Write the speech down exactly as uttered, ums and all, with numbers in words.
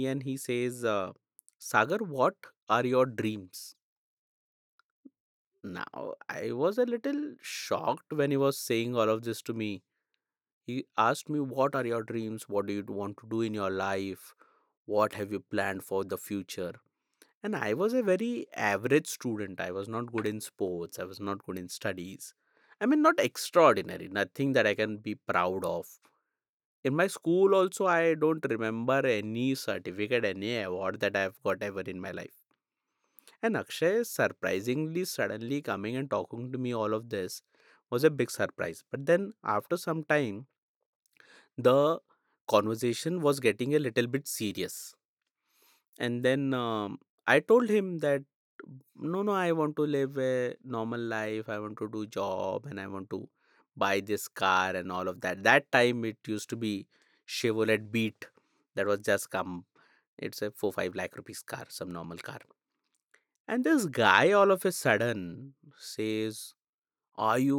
and he says, uh, Sagar, what are your dreams? Now, I was a little shocked when he was saying all of this to me. He asked me, what are your dreams? What do you want to do in your life? What have you planned for the future? And I was a very average student. I was not good in sports. I was not good in studies. I mean, not extraordinary, nothing that I can be proud of. In my school, also, I don't remember any certificate, any award that I've got ever in my life. And Akshay, surprisingly, suddenly coming and talking to me all of this was a big surprise. But then, after some time, the conversation was getting a little bit serious. And then um, I told him that no, no, I want to live a normal life. I want to do job and I want to buy this car and all of that. That time it used to be Chevrolet Beat that was just come. It's a four five lakh rupees car, some normal car. And this guy all of a sudden says, "Are you